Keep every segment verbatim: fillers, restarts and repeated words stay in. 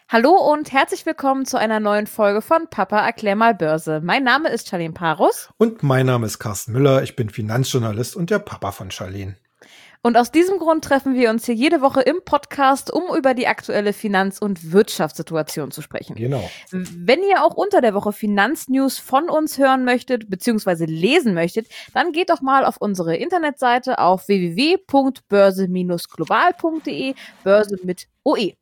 Hallo und herzlich willkommen zu einer neuen Folge von Papa erklär mal Börse. Mein Name ist Charlene Parus. Und mein Name ist Carsten Müller. Ich bin Finanzjournalist und der Papa von Charlene. Und aus diesem Grund treffen wir uns hier jede Woche im Podcast, um über die aktuelle Finanz- und Wirtschaftssituation zu sprechen. Genau. Wenn ihr auch unter der Woche Finanznews von uns hören möchtet bzw. lesen möchtet, dann geht doch mal auf unsere Internetseite auf w w w punkt börse global punkt de, Börse mit O E.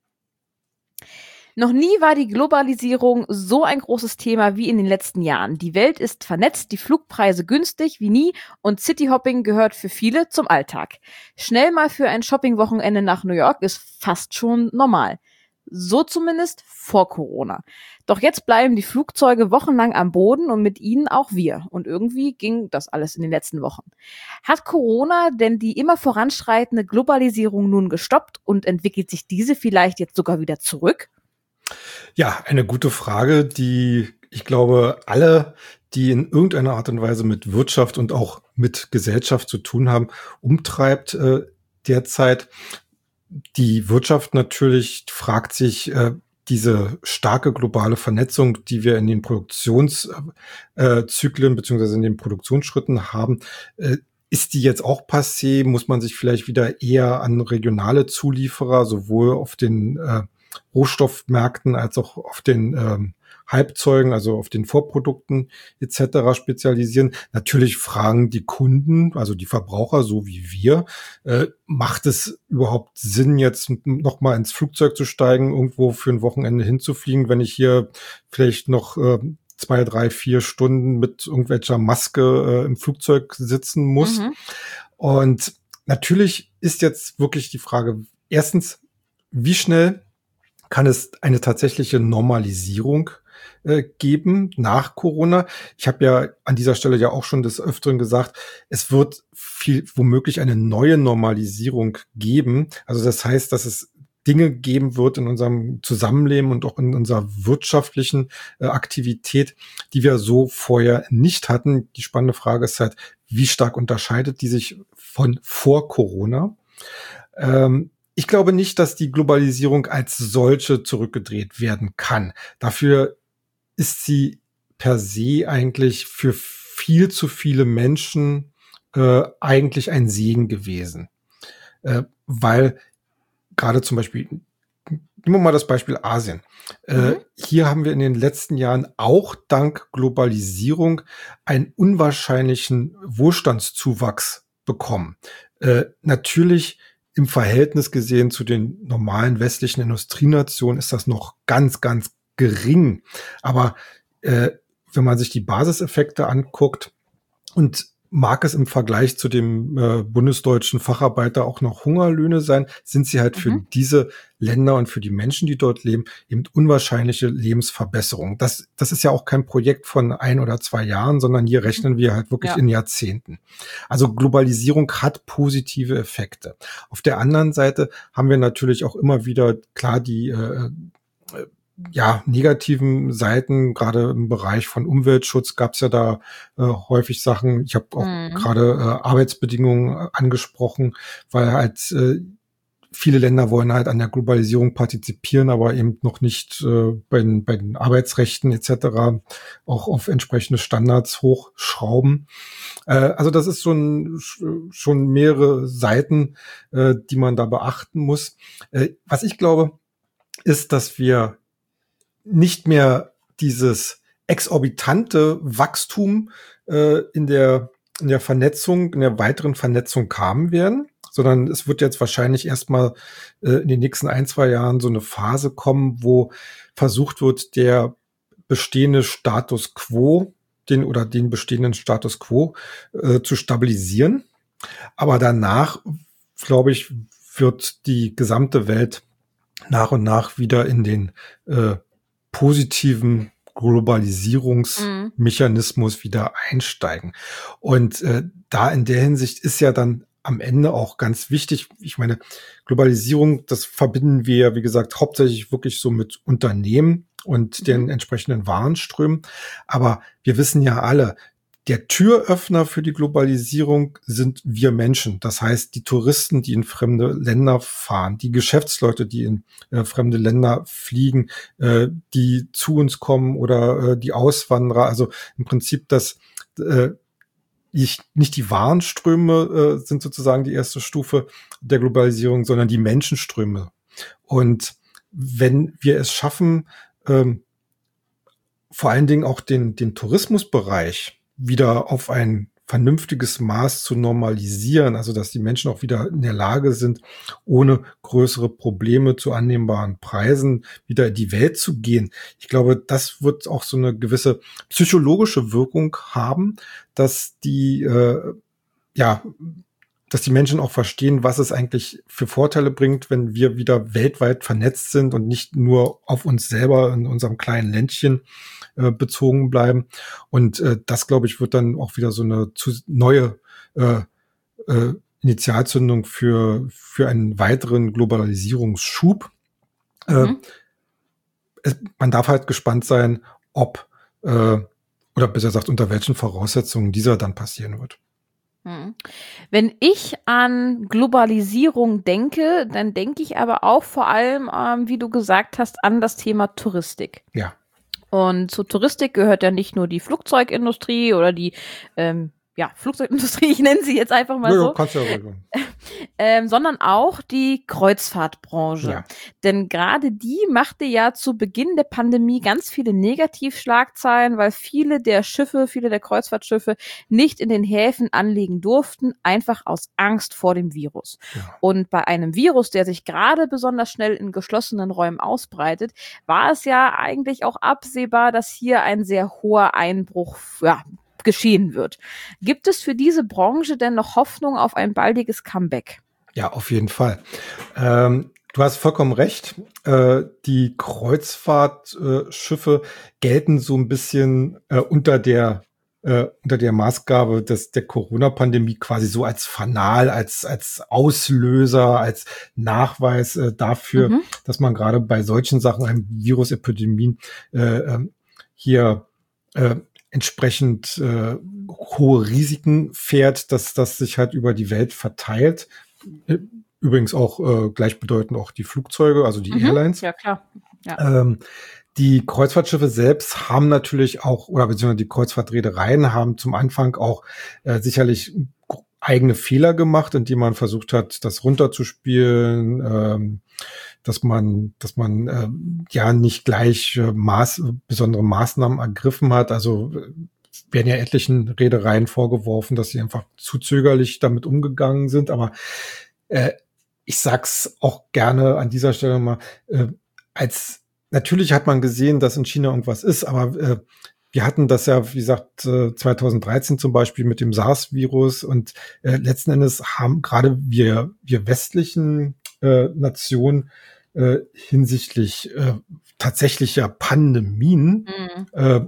Noch nie war die Globalisierung so ein großes Thema wie in den letzten Jahren. Die Welt ist vernetzt, die Flugpreise günstig wie nie und Cityhopping gehört für viele zum Alltag. Schnell mal für ein Shoppingwochenende nach New York ist fast schon normal. So zumindest vor Corona. Doch jetzt bleiben die Flugzeuge wochenlang am Boden und mit ihnen auch wir. Und irgendwie ging das alles in den letzten Wochen. Hat Corona denn die immer voranschreitende Globalisierung nun gestoppt und entwickelt sich diese vielleicht jetzt sogar wieder zurück? Ja, eine gute Frage, die ich glaube, alle, die in irgendeiner Art und Weise mit Wirtschaft und auch mit Gesellschaft zu tun haben, umtreibt äh, derzeit. Die Wirtschaft natürlich fragt sich, äh, diese starke globale Vernetzung, die wir in den Produktionszyklen äh, beziehungsweise in den Produktionsschritten haben, äh, ist die jetzt auch passé? Muss man sich vielleicht wieder eher an regionale Zulieferer, sowohl auf den äh, Rohstoffmärkten als auch auf den ähm, Halbzeugen, also auf den Vorprodukten et cetera spezialisieren? Natürlich fragen die Kunden, also die Verbraucher, so wie wir, äh, macht es überhaupt Sinn, jetzt noch mal ins Flugzeug zu steigen, irgendwo für ein Wochenende hinzufliegen, wenn ich hier vielleicht noch äh, zwei, drei, vier Stunden mit irgendwelcher Maske äh, im Flugzeug sitzen muss? Mhm. Und natürlich ist jetzt wirklich die Frage, erstens, wie schnell kann es eine tatsächliche Normalisierung äh, geben nach Corona? Ich habe ja an dieser Stelle ja auch schon des Öfteren gesagt, es wird viel womöglich eine neue Normalisierung geben. Also das heißt, dass es Dinge geben wird in unserem Zusammenleben und auch in unserer wirtschaftlichen äh, Aktivität, die wir so vorher nicht hatten. Die spannende Frage ist halt, wie stark unterscheidet die sich von vor Corona? Ähm, Ich glaube nicht, dass die Globalisierung als solche zurückgedreht werden kann. Dafür ist sie per se eigentlich für viel zu viele Menschen äh, eigentlich ein Segen gewesen. Äh, weil gerade zum Beispiel, nehmen wir mal das Beispiel Asien. Mhm. Äh, hier haben wir in den letzten Jahren auch dank Globalisierung einen unwahrscheinlichen Wohlstandszuwachs bekommen. Äh, natürlich im Verhältnis gesehen zu den normalen westlichen Industrienationen ist das noch ganz, ganz gering. Aber äh, wenn man sich die Basiseffekte anguckt und mag es im Vergleich zu dem äh, bundesdeutschen Facharbeiter auch noch Hungerlöhne sein, sind sie halt mhm. für diese Länder und für die Menschen, die dort leben, eben unwahrscheinliche Lebensverbesserungen. Das, das ist ja auch kein Projekt von ein oder zwei Jahren, sondern hier rechnen wir halt wirklich ja. in Jahrzehnten. Also Globalisierung hat positive Effekte. Auf der anderen Seite haben wir natürlich auch immer wieder, klar, die äh, ja, negativen Seiten, gerade im Bereich von Umweltschutz gab es ja da äh, häufig Sachen. Ich habe auch mhm. gerade äh, Arbeitsbedingungen äh, angesprochen, weil halt äh, viele Länder wollen halt an der Globalisierung partizipieren, aber eben noch nicht äh, bei, den, bei den Arbeitsrechten et cetera auch auf entsprechende Standards hochschrauben. Äh, also das ist schon schon mehrere Seiten, äh, die man da beachten muss. Äh, was ich glaube, ist, dass wir nicht mehr dieses exorbitante Wachstum äh, in der in der Vernetzung, in der weiteren Vernetzung haben werden, sondern es wird jetzt wahrscheinlich erstmal äh, in den nächsten ein, zwei Jahren so eine Phase kommen, wo versucht wird, der bestehende Status quo, den oder den bestehenden Status quo äh, zu stabilisieren. Aber danach, glaube ich, wird die gesamte Welt nach und nach wieder in den äh, positiven Globalisierungsmechanismus mhm. wieder einsteigen. Und äh, da in der Hinsicht ist ja dann am Ende auch ganz wichtig, ich meine, Globalisierung, das verbinden wir, wie gesagt, hauptsächlich wirklich so mit Unternehmen und mhm. den entsprechenden Warenströmen. Aber wir wissen ja alle, der Türöffner für die Globalisierung sind wir Menschen. Das heißt, die Touristen, die in fremde Länder fahren, die Geschäftsleute, die in äh, fremde Länder fliegen, äh, die zu uns kommen oder äh, die Auswanderer. Also im Prinzip das äh, ich, nicht die Warenströme äh, sind sozusagen die erste Stufe der Globalisierung, sondern die Menschenströme. Und wenn wir es schaffen, ähm, vor allen Dingen auch den, den Tourismusbereich wieder auf ein vernünftiges Maß zu normalisieren, also dass die Menschen auch wieder in der Lage sind, ohne größere Probleme zu annehmbaren Preisen wieder in die Welt zu gehen. Ich glaube, das wird auch so eine gewisse psychologische Wirkung haben, dass die, äh, ja, dass die Menschen auch verstehen, was es eigentlich für Vorteile bringt, wenn wir wieder weltweit vernetzt sind und nicht nur auf uns selber in unserem kleinen Ländchen äh, bezogen bleiben. Und äh, das, glaube ich, wird dann auch wieder so eine zu, neue äh, äh, Initialzündung für, für einen weiteren Globalisierungsschub. Mhm. Äh, es, man darf halt gespannt sein, ob, äh, oder besser gesagt, unter welchen Voraussetzungen dieser dann passieren wird. Wenn ich an Globalisierung denke, dann denke ich aber auch vor allem, ähm, wie du gesagt hast, an das Thema Touristik. Ja. Und zur Touristik gehört ja nicht nur die Flugzeugindustrie oder die ähm, ja, Flugzeugindustrie, ich nenne sie jetzt einfach mal ja, so, kannst du ja ähm, sondern auch die Kreuzfahrtbranche. Ja. Denn gerade die machte ja zu Beginn der Pandemie ganz viele Negativschlagzeilen, weil viele der Schiffe, viele der Kreuzfahrtschiffe nicht in den Häfen anlegen durften, einfach aus Angst vor dem Virus. Ja. Und bei einem Virus, der sich gerade besonders schnell in geschlossenen Räumen ausbreitet, war es ja eigentlich auch absehbar, dass hier ein sehr hoher Einbruch, ja, geschehen wird. Gibt es für diese Branche denn noch Hoffnung auf ein baldiges Comeback? Ja, auf jeden Fall. Ähm, du hast vollkommen recht. Äh, die Kreuzfahrtschiffe äh, gelten so ein bisschen äh, unter der äh, unter der Maßgabe des der Corona-Pandemie quasi so als Fanal, als als Auslöser, als Nachweis äh, dafür, mhm. dass man gerade bei solchen Sachen, einem Virusepidemien äh, hier äh, entsprechend äh, hohe Risiken fährt, dass das sich halt über die Welt verteilt. Übrigens auch äh, gleichbedeutend auch die Flugzeuge, also die mhm, Airlines. Ja, klar. Ja. Ähm, die Kreuzfahrtschiffe selbst haben natürlich auch, oder beziehungsweise die Kreuzfahrtreedereien haben zum Anfang auch äh, sicherlich eigene Fehler gemacht, indem man versucht hat, das runterzuspielen, ähm, dass man, dass man äh, ja nicht gleich äh, Maß, besondere Maßnahmen ergriffen hat. Also werden ja etlichen Reedereien vorgeworfen, dass sie einfach zu zögerlich damit umgegangen sind. Aber äh, ich sag's auch gerne an dieser Stelle mal, äh, als natürlich hat man gesehen, dass in China irgendwas ist, aber äh, wir hatten das ja, wie gesagt, zwanzig dreizehn zum Beispiel mit dem SARS-Virus und äh, letzten Endes haben gerade wir, wir westlichen äh, Nationen äh, hinsichtlich äh, tatsächlicher Pandemien mhm. äh,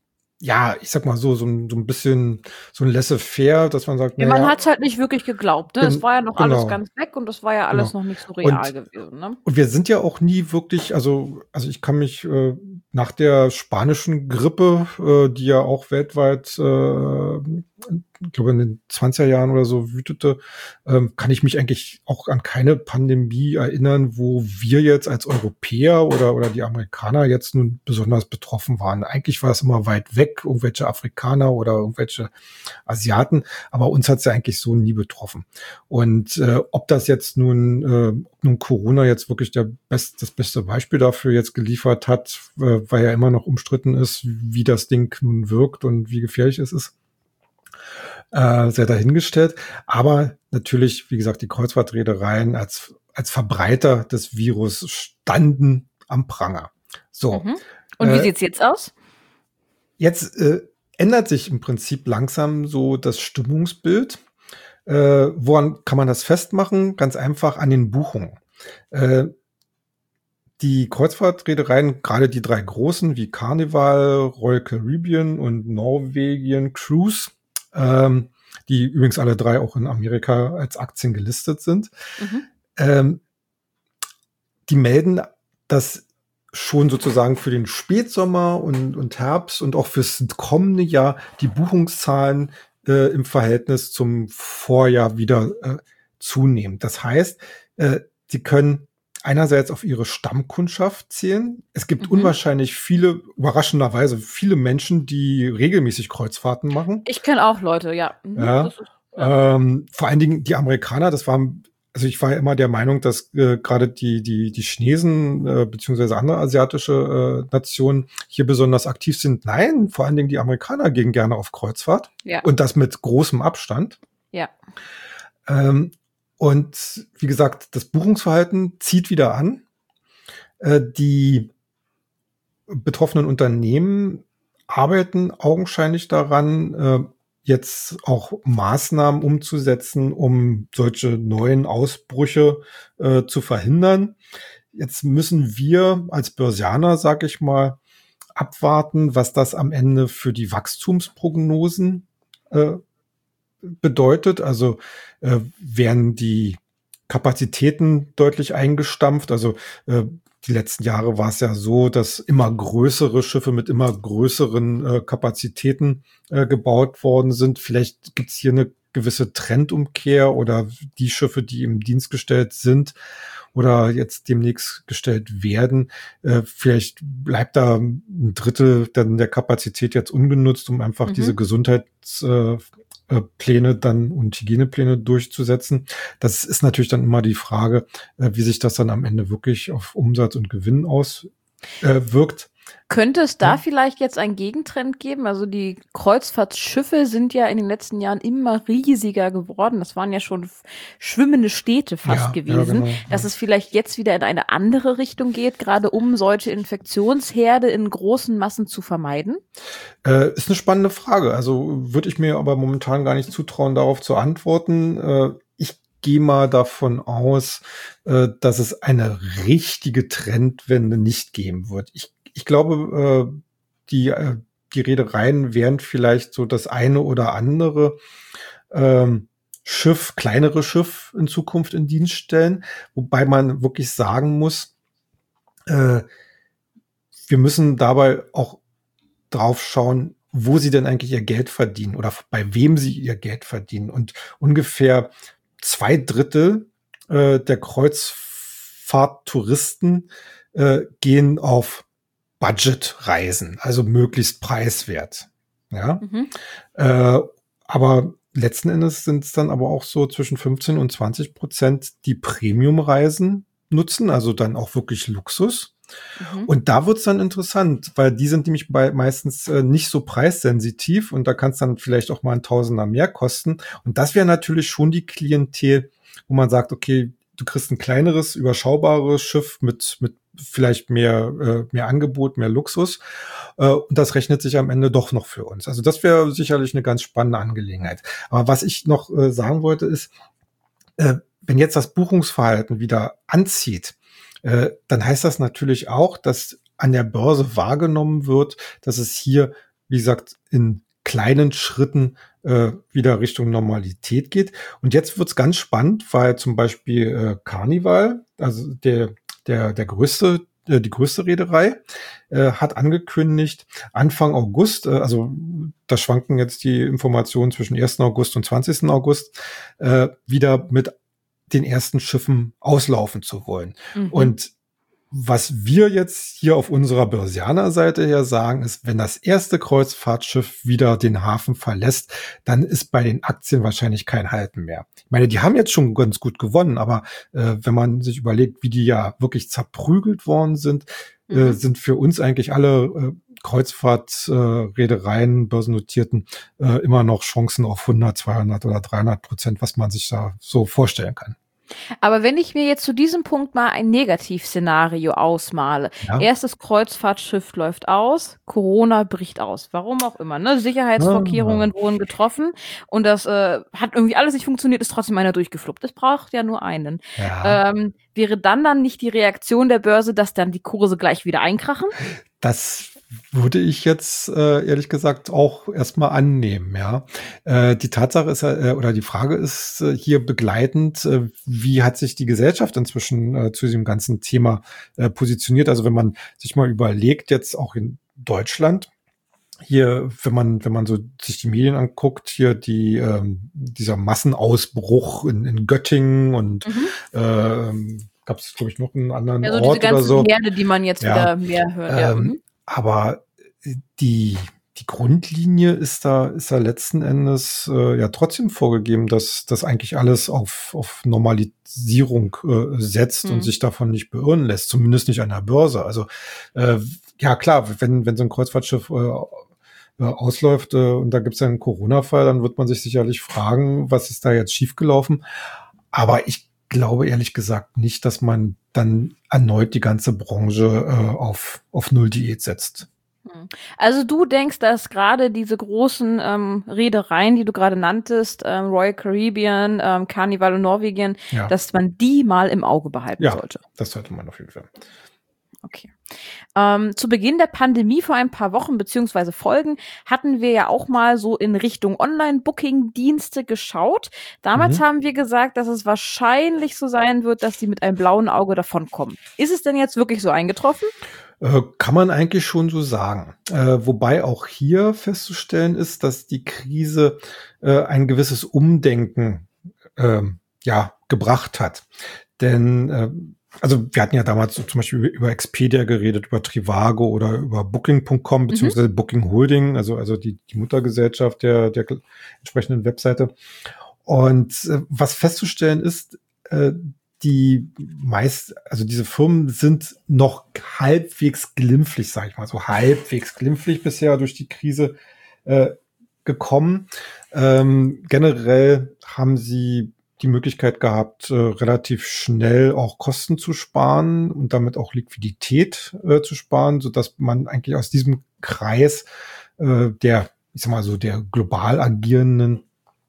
ja, ich sag mal so, so ein, so ein bisschen so ein laissez-faire, dass man sagt, ja, man hat's halt nicht wirklich geglaubt, ne? Es war ja noch genau. alles ganz weg und das war ja alles genau. noch nicht so real und, gewesen, ne? Und wir sind ja auch nie wirklich, also, also ich kann mich äh, nach der spanischen Grippe, äh, die ja auch weltweit, äh, ich glaube in den zwanziger Jahren oder so wütete, ähm, kann ich mich eigentlich auch an keine Pandemie erinnern, wo wir jetzt als Europäer oder, oder die Amerikaner jetzt nun besonders betroffen waren. Eigentlich war es immer weit weg, irgendwelche Afrikaner oder irgendwelche Asiaten, aber uns hat es ja eigentlich so nie betroffen. Und äh, ob das jetzt nun, äh, nun Corona jetzt wirklich der best, das beste Beispiel dafür jetzt geliefert hat, äh, weil ja immer noch umstritten ist, wie das Ding nun wirkt und wie gefährlich es ist, äh, sehr dahingestellt. Aber natürlich, wie gesagt, die Kreuzfahrtreedereien als, als Verbreiter des Virus standen am Pranger. So. Mhm. Und wie äh, sieht's jetzt aus? Jetzt äh, ändert sich im Prinzip langsam so das Stimmungsbild. Äh, woran kann man das festmachen? Ganz einfach an den Buchungen. Äh, die Kreuzfahrtreedereien, gerade die drei großen wie Carnival, Royal Caribbean und Norwegian Cruise, ähm, die übrigens alle drei auch in Amerika als Aktien gelistet sind, mhm. ähm, die melden, dass schon sozusagen für den Spätsommer und, und Herbst und auch fürs kommende Jahr die Buchungszahlen äh, im Verhältnis zum Vorjahr wieder äh, zunehmen. Das heißt, äh, sie können einerseits auf ihre Stammkundschaft zählen. Es gibt mhm. unwahrscheinlich viele, überraschenderweise viele Menschen, die regelmäßig Kreuzfahrten machen. Ich kenne auch Leute, ja. Mhm. ja. Das ist, ja. Ähm, vor allen Dingen die Amerikaner, das waren, also ich war ja immer der Meinung, dass äh, gerade die, die, die Chinesen äh, beziehungsweise andere asiatische äh, Nationen hier besonders aktiv sind. Nein, vor allen Dingen die Amerikaner gehen gerne auf Kreuzfahrt. Ja. Und das mit großem Abstand. Ja. Ähm, Und wie gesagt, das Buchungsverhalten zieht wieder an. Äh, die betroffenen Unternehmen arbeiten augenscheinlich daran, äh, jetzt auch Maßnahmen umzusetzen, um solche neuen Ausbrüche äh, zu verhindern. Jetzt müssen wir als Börsianer, sag ich mal, abwarten, was das am Ende für die Wachstumsprognosen äh, bedeutet. Also äh, werden die Kapazitäten deutlich eingestampft. Also äh, die letzten Jahre war es ja so, dass immer größere Schiffe mit immer größeren äh, Kapazitäten äh, gebaut worden sind. Vielleicht gibt es hier eine gewisse Trendumkehr oder die Schiffe, die im Dienst gestellt sind oder jetzt demnächst gestellt werden. Äh, vielleicht bleibt da ein Drittel dann der Kapazität jetzt ungenutzt, um einfach mhm. diese Gesundheits äh, Pläne dann und Hygienepläne durchzusetzen. Das ist natürlich dann immer die Frage, wie sich das dann am Ende wirklich auf Umsatz und Gewinn auswirkt. Könnte es da ja. vielleicht jetzt einen Gegentrend geben? Also die Kreuzfahrtschiffe sind ja in den letzten Jahren immer riesiger geworden. Das waren ja schon schwimmende Städte fast ja, gewesen. Ja, genau, dass ja. es vielleicht jetzt wieder in eine andere Richtung geht, gerade um solche Infektionsherde in großen Massen zu vermeiden? Äh, ist eine spannende Frage. Also würde ich mir aber momentan gar nicht zutrauen, darauf zu antworten. Äh, ich gehe mal davon aus, äh, dass es eine richtige Trendwende nicht geben wird. Ich Ich glaube, äh, die, äh, die Reedereien werden vielleicht so das eine oder andere ähm, Schiff, kleinere Schiff in Zukunft in Dienst stellen, wobei man wirklich sagen muss, äh, wir müssen dabei auch drauf schauen, wo sie denn eigentlich ihr Geld verdienen oder bei wem sie ihr Geld verdienen. Und ungefähr zwei Drittel äh, der Kreuzfahrttouristen äh, gehen auf Budgetreisen, also möglichst preiswert. Ja, Mhm. äh, aber letzten Endes sind es dann aber auch so zwischen fünfzehn und zwanzig Prozent, die Premium-Reisen nutzen, also dann auch wirklich Luxus. Mhm. Und da wird's dann interessant, weil die sind nämlich bei meistens äh, nicht so preissensitiv und da kann es dann vielleicht auch mal ein Tausender mehr kosten. Und das wäre natürlich schon die Klientel, wo man sagt, okay, du kriegst ein kleineres, überschaubares Schiff mit mit vielleicht mehr äh, mehr Angebot, mehr Luxus. Äh, und das rechnet sich am Ende doch noch für uns. Also das wäre sicherlich eine ganz spannende Angelegenheit. Aber was ich noch äh, sagen wollte ist, äh, wenn jetzt das Buchungsverhalten wieder anzieht, äh, dann heißt das natürlich auch, dass an der Börse wahrgenommen wird, dass es hier, wie gesagt, in kleinen Schritten äh, wieder Richtung Normalität geht. Und jetzt wird's ganz spannend, weil zum Beispiel äh, Carnival, also der der der größte äh, die größte Reederei, äh, hat angekündigt, Anfang August, äh, also da schwanken jetzt die Informationen zwischen ersten August und zwanzigsten August, äh, wieder mit den ersten Schiffen auslaufen zu wollen. Mhm. Und was wir jetzt hier auf unserer Börsianer-Seite her sagen, ist, wenn das erste Kreuzfahrtschiff wieder den Hafen verlässt, dann ist bei den Aktien wahrscheinlich kein Halten mehr. Ich meine, die haben jetzt schon ganz gut gewonnen, aber äh, wenn man sich überlegt, wie die ja wirklich zerprügelt worden sind, mhm. äh, sind für uns eigentlich alle äh, Kreuzfahrt-Reedereien, äh, börsennotierten, äh, immer noch Chancen auf hundert, zweihundert oder dreihundert Prozent, was man sich da so vorstellen kann. Aber wenn ich mir jetzt zu diesem Punkt mal ein Negativszenario ausmale, Ja. erstes Kreuzfahrtschiff läuft aus, Corona bricht aus, warum auch immer, ne? Sicherheitsvorkehrungen Ah. wurden getroffen und das äh, hat irgendwie alles nicht funktioniert, ist trotzdem einer durchgefluppt. Es braucht ja nur einen. Ja. Ähm, wäre dann dann nicht die Reaktion der Börse, dass dann die Kurse gleich wieder einkrachen? Das würde ich jetzt äh, ehrlich gesagt auch erstmal annehmen, ja. Äh, die Tatsache ist ja, äh, oder die Frage ist äh, hier begleitend, äh, wie hat sich die Gesellschaft inzwischen äh, zu diesem ganzen Thema äh, positioniert? Also wenn man sich mal überlegt, jetzt auch in Deutschland, hier, wenn man, wenn man so sich die Medien anguckt, hier die, ähm, dieser Massenausbruch in, in Göttingen und Mhm. ähm, gab es, glaube ich, noch einen anderen Ja, so diese Ort oder ganzen so. Herde, die man jetzt Ja, wieder mehr hört. Ja. ähm, Mhm. aber die, die Grundlinie ist da, ist da letzten Endes äh, ja trotzdem vorgegeben, dass das eigentlich alles auf, auf Normalisierung äh, setzt Mhm. und sich davon nicht beirren lässt, zumindest nicht an der Börse. Also äh, ja klar, wenn, wenn so ein Kreuzfahrtschiff äh, äh, ausläuft äh, und da gibt es einen Corona-Fall, dann wird man sich sicherlich fragen, was ist da jetzt schiefgelaufen. Aber ich glaube ehrlich gesagt nicht, dass man dann erneut die ganze Branche äh, auf, auf Null-Diät setzt. Also du denkst, dass gerade diese großen ähm, Reedereien, die du gerade nanntest, ähm, Royal Caribbean, ähm, Carnival und Norwegian, Ja. dass man die mal im Auge behalten Ja, sollte? das sollte man auf jeden Fall. Okay. Ähm, zu Beginn der Pandemie vor ein paar Wochen beziehungsweise Folgen hatten wir ja auch mal so in Richtung Online-Booking-Dienste geschaut. Damals Mhm. haben wir gesagt, dass es wahrscheinlich so sein wird, dass die mit einem blauen Auge davonkommen. Ist es denn jetzt wirklich so eingetroffen? Äh, kann man eigentlich schon so sagen. Äh, wobei auch hier festzustellen ist, dass die Krise äh, ein gewisses Umdenken äh, ja, gebracht hat. Denn äh, also wir hatten ja damals so zum Beispiel über Expedia geredet, über Trivago oder über Booking Punkt com beziehungsweise Booking Holding, also also die, die Muttergesellschaft der, der entsprechenden Webseite. Und äh, was festzustellen ist, äh, die meist, also diese Firmen sind noch halbwegs glimpflich, sage ich mal, so halbwegs glimpflich bisher durch die Krise äh, gekommen. Ähm, generell haben sie die Möglichkeit gehabt, äh, relativ schnell auch Kosten zu sparen und damit auch Liquidität äh, zu sparen, so dass man eigentlich aus diesem Kreis äh, der, ich sag mal so, der global agierenden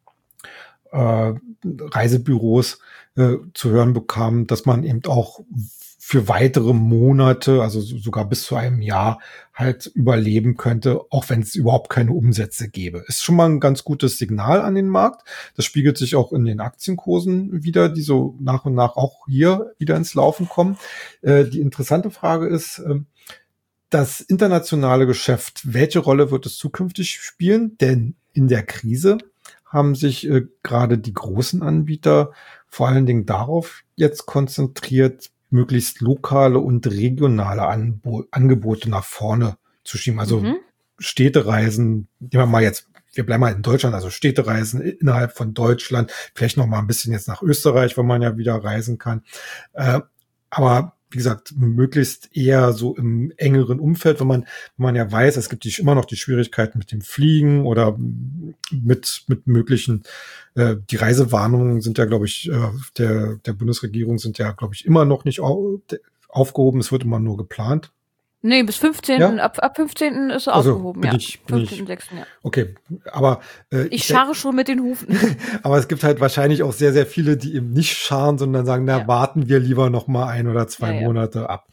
äh, Reisebüros äh, zu hören bekam, dass man eben auch für weitere Monate, also sogar bis zu einem Jahr, halt überleben könnte, auch wenn es überhaupt keine Umsätze gäbe. Ist schon mal ein ganz gutes Signal an den Markt. Das spiegelt sich auch in den Aktienkursen wieder, die so nach und nach auch hier wieder ins Laufen kommen. Äh, die interessante Frage ist, äh, das internationale Geschäft, welche Rolle wird es zukünftig spielen? Denn in der Krise haben sich äh, gerade die großen Anbieter vor allen Dingen darauf jetzt konzentriert, möglichst lokale und regionale Anbo- Angebote nach vorne zu schieben. Also Mhm. Städtereisen, nehmen wir mal jetzt, wir bleiben mal in Deutschland, also Städtereisen innerhalb von Deutschland, vielleicht noch mal ein bisschen jetzt nach Österreich, wo man ja wieder reisen kann. Äh, aber wie gesagt, möglichst eher so im engeren Umfeld, wenn man, wenn man ja weiß, es gibt die, immer noch die Schwierigkeiten mit dem Fliegen oder mit, mit möglichen, äh, die Reisewarnungen sind ja, glaube ich, äh, der, der Bundesregierung sind ja, glaube ich, immer noch nicht au- aufgehoben. Es wird immer nur geplant. Nee, bis fünfzehnten Ja? Ab, ab fünfzehnten ist er Also aufgehoben, bin ja. ich, bin ich, fünfzehnten sechsten ja. okay, aber äh, Ich ich scharre schon mit den Hufen. aber es gibt halt wahrscheinlich auch sehr, sehr viele, die eben nicht scharen, sondern sagen, na, Ja. warten wir lieber noch mal ein oder zwei Ja, ja. Monate ab.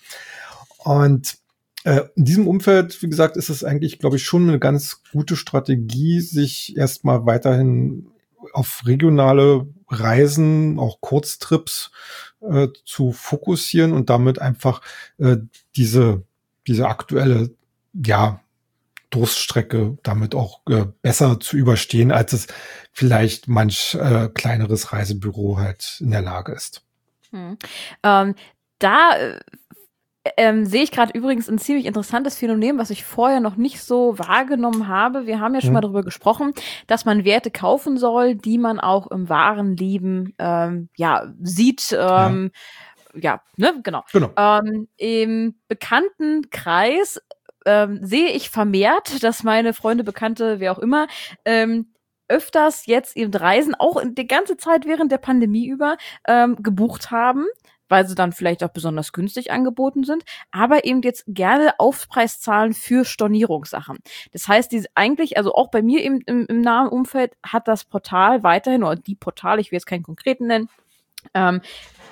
Und äh, in diesem Umfeld, wie gesagt, ist es eigentlich, glaube ich, schon eine ganz gute Strategie, sich erstmal weiterhin auf regionale Reisen, auch Kurztrips äh, zu fokussieren und damit einfach äh, diese, diese aktuelle, ja, Durststrecke damit auch äh, besser zu überstehen, als es vielleicht manch äh, kleineres Reisebüro halt in der Lage ist. Hm. Ähm, da äh, ähm, sehe ich gerade übrigens ein ziemlich interessantes Phänomen, was ich vorher noch nicht so wahrgenommen habe. Wir haben ja schon mal Hm. darüber gesprochen, dass man Werte kaufen soll, die man auch im wahren Leben ähm, ja sieht. Ähm, ja. ja, ne, genau. Genau. Ähm, im Bekanntenkreis ähm, sehe ich vermehrt, dass meine Freunde, Bekannte, wer auch immer, ähm, öfters jetzt eben Reisen, auch in die ganze Zeit während der Pandemie über, ähm, gebucht haben, weil sie dann vielleicht auch besonders günstig angeboten sind, aber eben jetzt gerne Aufpreis zahlen für Stornierungssachen. Das heißt, die eigentlich, also auch bei mir im, im, im nahen Umfeld hat das Portal weiterhin, oder die Portale, ich will jetzt keinen konkreten nennen, ähm,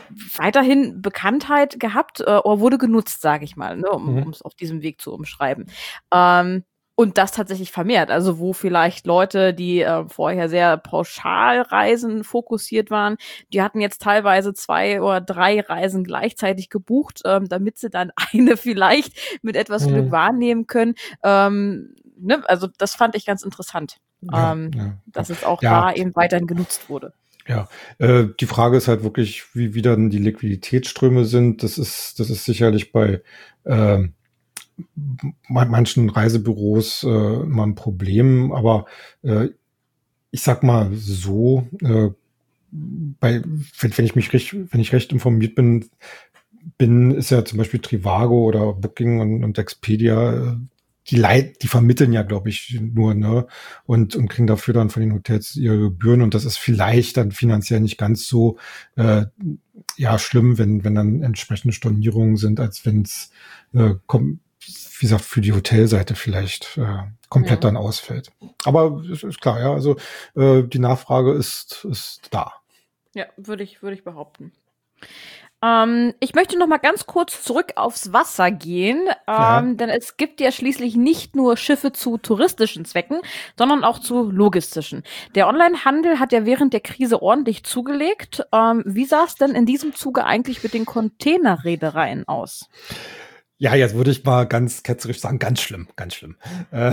weiterhin Bekanntheit gehabt äh, oder wurde genutzt, sage ich mal, ne, um Mhm. es auf diesem Weg zu umschreiben. Ähm, und das tatsächlich vermehrt, also wo vielleicht Leute, die äh, vorher sehr pauschal Reisen fokussiert waren, die hatten jetzt teilweise zwei oder drei Reisen gleichzeitig gebucht, ähm, damit sie dann eine vielleicht mit etwas Glück Mhm. wahrnehmen können. Ähm, ne? Also das fand ich ganz interessant, Ja, ähm, ja, dass es auch ja. da eben weiterhin genutzt wurde. Ja, äh, die Frage ist halt wirklich, wie, wie dann die Liquiditätsströme sind. Das ist, das ist sicherlich bei ähm, man- manchen Reisebüros äh, immer ein Problem, aber äh, ich sag mal so, äh, bei, wenn, wenn ich mich recht, wenn ich recht informiert bin, bin, ist ja zum Beispiel Trivago oder Booking und, und Expedia, äh, die Leit, die vermitteln ja, glaube ich, nur, ne, und, und kriegen dafür dann von den Hotels ihre Gebühren und das ist vielleicht dann finanziell nicht ganz so, äh, ja, schlimm, wenn, wenn dann entsprechende Stornierungen sind, als wenn es, äh, kommt, wie gesagt, für die Hotelseite vielleicht äh, komplett Ja. dann ausfällt. Aber es ist klar, ja, also äh, die Nachfrage ist, ist da. Ja, würde ich, würde ich behaupten. Ähm, ich möchte noch mal ganz kurz zurück aufs Wasser gehen, Ja. ähm, denn es gibt ja schließlich nicht nur Schiffe zu touristischen Zwecken, sondern auch zu logistischen. Der Onlinehandel hat ja während der Krise ordentlich zugelegt. Ähm, wie sah es denn in diesem Zuge eigentlich mit den Containerreedereien aus? Ja, jetzt würde ich mal ganz ketzerisch sagen, ganz schlimm, ganz schlimm. Äh,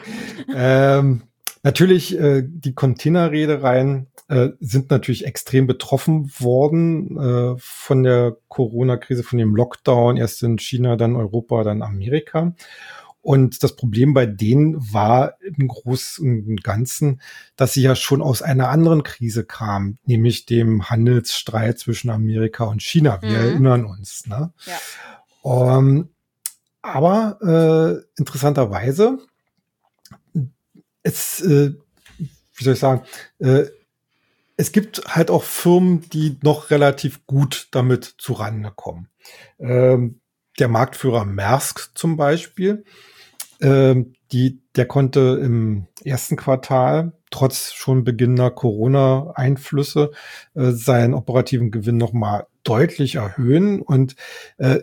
ähm, natürlich, äh, die Containerreedereien äh, sind natürlich extrem betroffen worden äh, von der Corona-Krise, von dem Lockdown, erst in China, dann Europa, dann Amerika. Und das Problem bei denen war im Großen und Ganzen, dass sie ja schon aus einer anderen Krise kamen, nämlich dem Handelsstreit zwischen Amerika und China. Wir Mhm. erinnern uns, ne? Ja. Um, aber äh, interessanterweise, es, äh, wie soll ich sagen, äh, es gibt halt auch Firmen, die noch relativ gut damit zurande kommen. Ähm, der Marktführer Maersk zum Beispiel, ähm, die, der konnte im ersten Quartal trotz schon beginnender Corona-Einflüsse äh, seinen operativen Gewinn noch mal deutlich erhöhen und äh,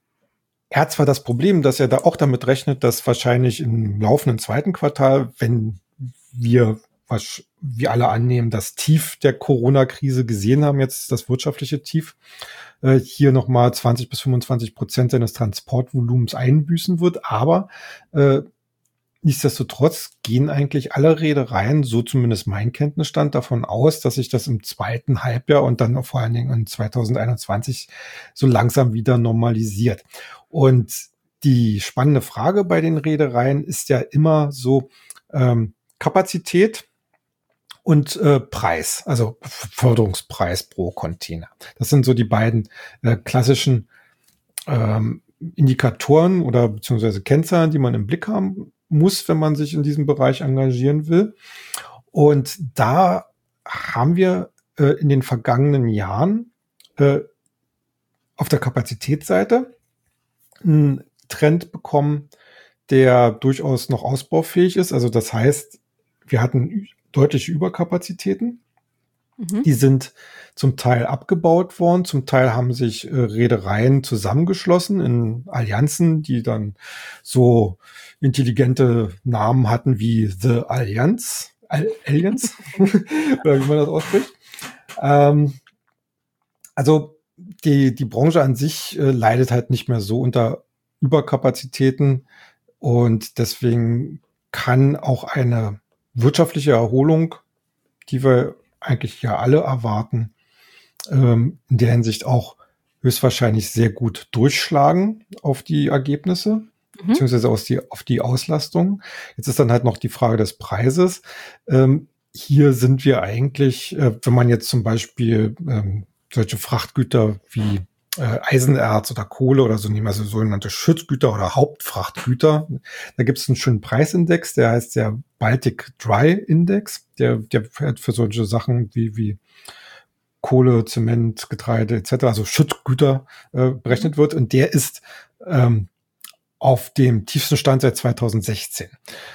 er hat zwar das Problem, dass er da auch damit rechnet, dass wahrscheinlich im laufenden zweiten Quartal, wenn wir, was wir alle annehmen, das Tief der Corona-Krise gesehen haben, jetzt das wirtschaftliche Tief, äh, hier nochmal zwanzig bis fünfundzwanzig Prozent seines Transportvolumens einbüßen wird. Aber äh, nichtsdestotrotz gehen eigentlich alle Reedereien, so zumindest mein Kenntnisstand, davon aus, dass sich das im zweiten Halbjahr und dann vor allen Dingen in zwanzig einundzwanzig so langsam wieder normalisiert. Und die spannende Frage bei den Reedereien ist ja immer so ähm, Kapazität und äh, Preis, also Förderungspreis pro Container. Das sind so die beiden äh, klassischen ähm, Indikatoren oder beziehungsweise Kennzahlen, die man im Blick haben muss, wenn man sich in diesem Bereich engagieren will. Und da haben wir äh, in den vergangenen Jahren äh, auf der Kapazitätsseite einen Trend bekommen, der durchaus noch ausbaufähig ist. Also das heißt, wir hatten deutliche Überkapazitäten. Mhm. Die sind zum Teil abgebaut worden, zum Teil haben sich äh, Reedereien zusammengeschlossen in Allianzen, die dann so intelligente Namen hatten wie The Allianz, Al Allianz, oder wie man das ausspricht. Ähm, also die, die Branche an sich äh, leidet halt nicht mehr so unter Überkapazitäten und deswegen kann auch eine wirtschaftliche Erholung, die wir eigentlich ja alle erwarten, ähm, in der Hinsicht auch höchstwahrscheinlich sehr gut durchschlagen auf die Ergebnisse, Mhm. beziehungsweise aus die, auf die Auslastung. Jetzt ist dann halt noch die Frage des Preises. Ähm, hier sind wir eigentlich, äh, wenn man jetzt zum Beispiel ähm, solche Frachtgüter wie äh, Eisenerz oder Kohle oder so nehmen, also sogenannte Schutzgüter oder Hauptfrachtgüter, da gibt es einen schönen Preisindex, der heißt der Baltic Dry Index, der, der für solche Sachen wie, wie Kohle, Zement, Getreide et cetera, also Schutzgüter äh, berechnet wird. Und der ist ähm, auf dem tiefsten Stand seit zweitausendsechzehn.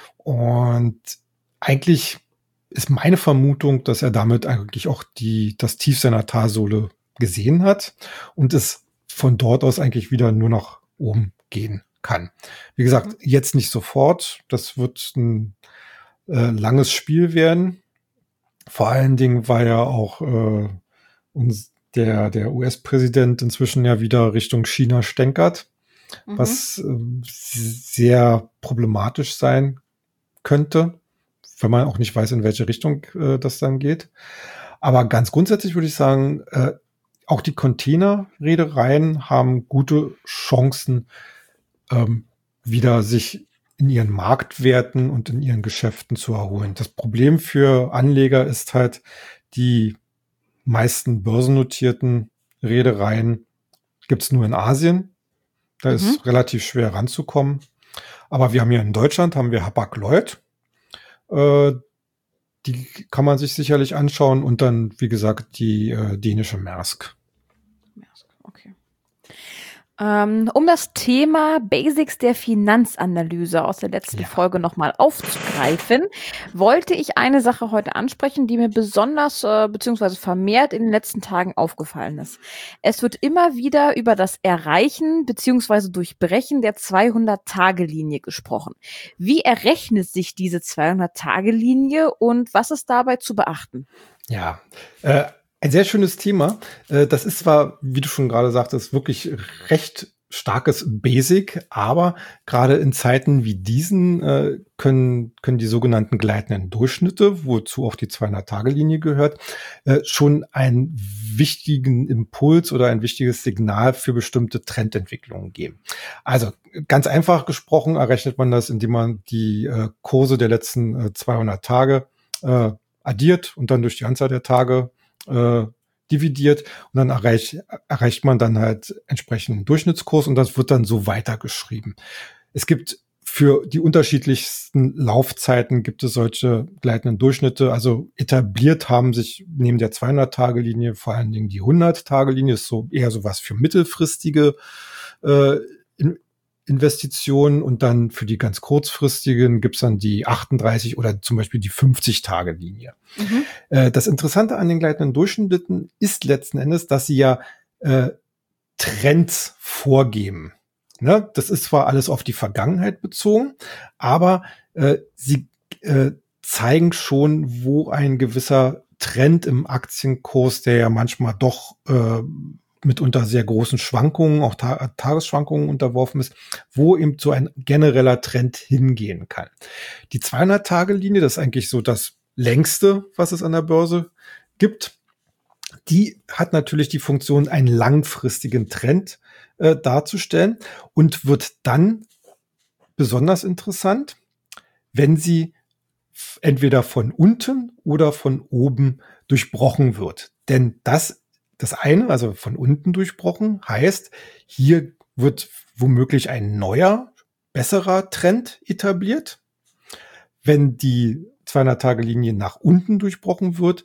Und eigentlich ist meine Vermutung, dass er damit eigentlich auch die, das Tief seiner Talsohle gesehen hat und es von dort aus eigentlich wieder nur nach oben gehen kann. Wie gesagt, jetzt nicht sofort. Das wird ein äh, langes Spiel werden. Vor allen Dingen, weil ja auch äh, uns der, der U S-Präsident inzwischen ja wieder Richtung China stänkert, mhm. was äh, sehr problematisch sein könnte, wenn man auch nicht weiß, in welche Richtung äh, das dann geht. Aber ganz grundsätzlich würde ich sagen, äh, auch die Containerreedereien haben gute Chancen, ähm, wieder sich in ihren Marktwerten und in ihren Geschäften zu erholen. Das Problem für Anleger ist halt, die meisten börsennotierten Reedereien gibt es nur in Asien. Da mhm. ist relativ schwer ranzukommen. Aber wir haben hier in Deutschland, haben wir Hapag-Lloyd. Äh, die kann man sich sicherlich anschauen. Und dann, wie gesagt, die äh, dänische Maersk. Maersk, okay. Um das Thema Basics der Finanzanalyse aus der letzten ja. Folge nochmal aufzugreifen, wollte ich eine Sache heute ansprechen, die mir besonders äh, beziehungsweise vermehrt in den letzten Tagen aufgefallen ist. Es wird immer wieder über das Erreichen beziehungsweise Durchbrechen der zweihundert-Tage-Linie gesprochen. Wie errechnet sich diese zweihundert-Tage-Linie und was ist dabei zu beachten? Ja, äh, ein sehr schönes Thema. Das ist zwar, wie du schon gerade sagtest, wirklich recht starkes Basic, aber gerade in Zeiten wie diesen äh, können können die sogenannten gleitenden Durchschnitte, wozu auch die zweihundert-Tage-Linie gehört, äh, schon einen wichtigen Impuls oder ein wichtiges Signal für bestimmte Trendentwicklungen geben. Also ganz einfach gesprochen errechnet man das, indem man die äh, Kurse der letzten äh, zweihundert Tage äh, addiert und dann durch die Anzahl der Tage Äh, dividiert und dann erreicht, erreicht man dann halt entsprechenden Durchschnittskurs und das wird dann so weitergeschrieben. Es gibt für die unterschiedlichsten Laufzeiten gibt es solche gleitenden Durchschnitte. Also etabliert haben sich neben der zweihundert-Tage-Linie vor allen Dingen die hundert-Tage-Linie, ist so eher sowas für mittelfristige äh, in, Investitionen und dann für die ganz kurzfristigen gibt's dann die achtunddreißig oder zum Beispiel die fünfzig-Tage-Linie. Mhm. Äh, das Interessante an den gleitenden Durchschnitten ist letzten Endes, dass sie ja äh, Trends vorgeben. Ne? Das ist zwar alles auf die Vergangenheit bezogen, aber äh, sie äh, zeigen schon, wo ein gewisser Trend im Aktienkurs, der ja manchmal doch äh, mitunter sehr großen Schwankungen, auch Ta- Tagesschwankungen unterworfen ist, wo eben so ein genereller Trend hingehen kann. Die zweihundert-Tage-Linie, das ist eigentlich so das längste, was es an der Börse gibt. Die hat natürlich die Funktion, einen langfristigen Trend äh, darzustellen und wird dann besonders interessant, wenn sie f- entweder von unten oder von oben durchbrochen wird. Denn das Das eine, also von unten durchbrochen, heißt, hier wird womöglich ein neuer, besserer Trend etabliert. Wenn die zweihundert-Tage-Linie nach unten durchbrochen wird,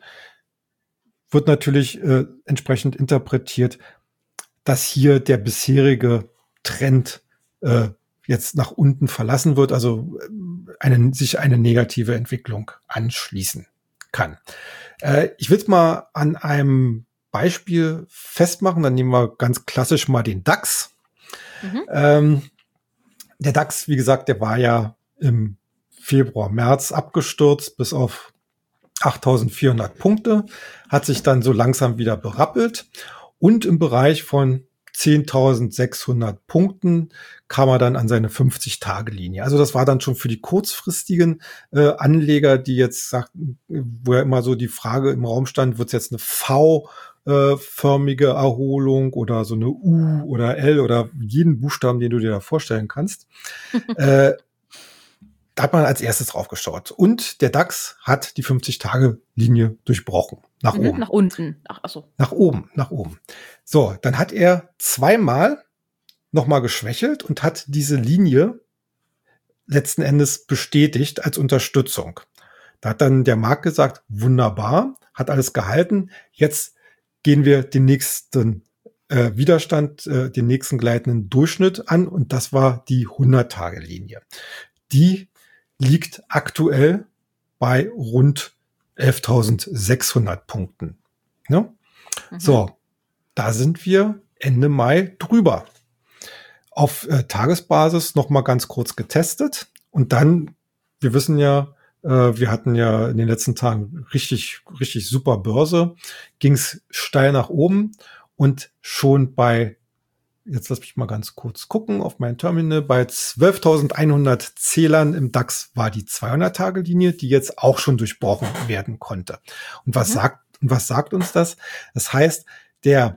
wird natürlich äh, entsprechend interpretiert, dass hier der bisherige Trend äh, jetzt nach unten verlassen wird, also äh, eine, sich eine negative Entwicklung anschließen kann. Äh, ich will es mal an einem Beispiel festmachen, dann nehmen wir ganz klassisch mal den DAX. Mhm. Ähm, der DAX, wie gesagt, der war ja im Februar, März abgestürzt bis auf achttausendvierhundert Punkte, hat sich dann so langsam wieder berappelt und im Bereich von zehntausendsechshundert Punkten kam er dann an seine fünfzig-Tage-Linie. Also das war dann schon für die kurzfristigen äh, Anleger, die jetzt sagten, wo ja immer so die Frage im Raum stand, wird es jetzt eine V förmige Erholung oder so eine U oder L oder jeden Buchstaben, den du dir da vorstellen kannst. äh, da hat man als erstes drauf geschaut. Und der DAX hat die fünfzig-Tage-Linie durchbrochen. Nach mhm, oben. Nach unten. Ach, ach so. Nach oben, nach oben. So, dann hat er zweimal nochmal geschwächelt und hat diese Linie letzten Endes bestätigt als Unterstützung. Da hat dann der Markt gesagt, wunderbar, hat alles gehalten, jetzt gehen wir den nächsten äh, Widerstand, äh, den nächsten gleitenden Durchschnitt an und das war die hundert-Tage-Linie. Die liegt aktuell bei rund elftausendsechshundert Punkten. Ne? Mhm. So, da sind wir Ende Mai drüber. Auf äh, Tagesbasis noch mal ganz kurz getestet und dann, wir wissen ja, äh, wir hatten ja in den letzten Tagen richtig, richtig super Börse, ging es steil nach oben und schon bei, jetzt lass mich mal ganz kurz gucken auf mein Terminal, bei zwölftausendeinhundert Zählern im DAX war die zweihundert-Tage-Linie, die jetzt auch schon durchbrochen werden konnte. Und was mhm. sagt, und was sagt uns das? Das heißt, der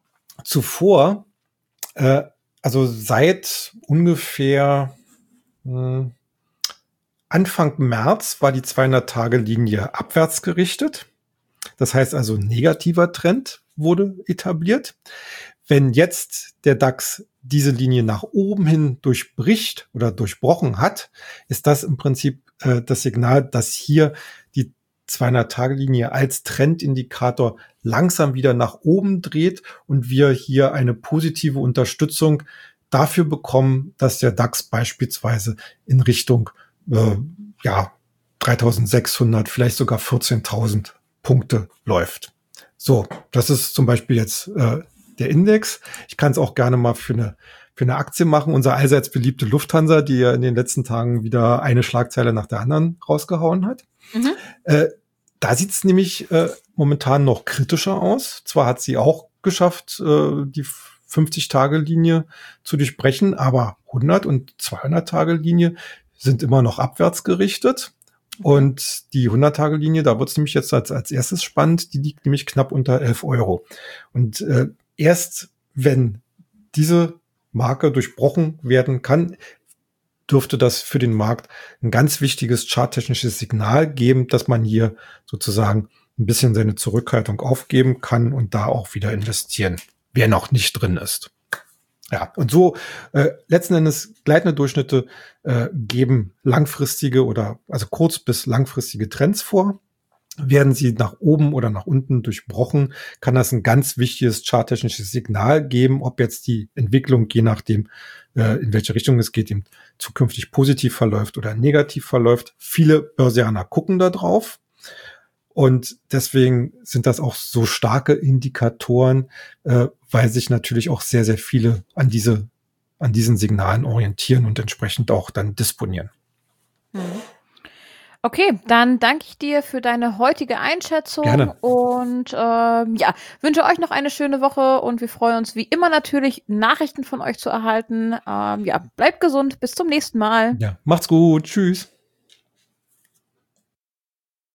zuvor, äh, also seit ungefähr mh, Anfang März war die zweihundert-Tage-Linie abwärts gerichtet. Das heißt also, ein negativer Trend wurde etabliert. Wenn jetzt der DAX diese Linie nach oben hin durchbricht oder durchbrochen hat, ist das im Prinzip äh, das Signal, dass hier die zweihundert-Tage-Linie als Trendindikator langsam wieder nach oben dreht und wir hier eine positive Unterstützung dafür bekommen, dass der DAX beispielsweise in Richtung äh, ja dreitausendsechshundert, vielleicht sogar vierzehntausend Punkte läuft. So, das ist zum Beispiel jetzt äh, der Index. Ich kann es auch gerne mal für eine für eine Aktie machen. Unser allseits beliebte Lufthansa, die ja in den letzten Tagen wieder eine Schlagzeile nach der anderen rausgehauen hat. Mhm. Äh, da sieht es nämlich äh, momentan noch kritischer aus. Zwar hat sie auch geschafft, äh, die fünfzig-Tage-Linie zu durchbrechen, aber hundert- und zweihundert-Tage-Linie sind immer noch abwärts gerichtet. Und die hundert-Tage-Linie, da wird es nämlich jetzt als, als erstes spannend, die liegt nämlich knapp unter elf Euro. Und äh, erst wenn diese Marke durchbrochen werden kann, dürfte das für den Markt ein ganz wichtiges charttechnisches Signal geben, dass man hier sozusagen ein bisschen seine Zurückhaltung aufgeben kann und da auch wieder investieren, wer noch nicht drin ist. Ja, und so äh, letzten Endes gleitende Durchschnitte äh, geben langfristige oder also kurz- bis langfristige Trends vor. Werden sie nach oben oder nach unten durchbrochen, kann das ein ganz wichtiges charttechnisches Signal geben, ob jetzt die Entwicklung, je nachdem, äh, in welche Richtung es geht, eben zukünftig positiv verläuft oder negativ verläuft. Viele Börsianer gucken da drauf. Und deswegen sind das auch so starke Indikatoren, äh, weil sich natürlich auch sehr, sehr viele an diese, an diesen Signalen orientieren und entsprechend auch dann disponieren. Hm. Okay, dann danke ich dir für deine heutige Einschätzung. Gerne. Und ähm, ja, wünsche euch noch eine schöne Woche und wir freuen uns wie immer natürlich, Nachrichten von euch zu erhalten. Ähm, ja, bleibt gesund, bis zum nächsten Mal. Ja, macht's gut, tschüss.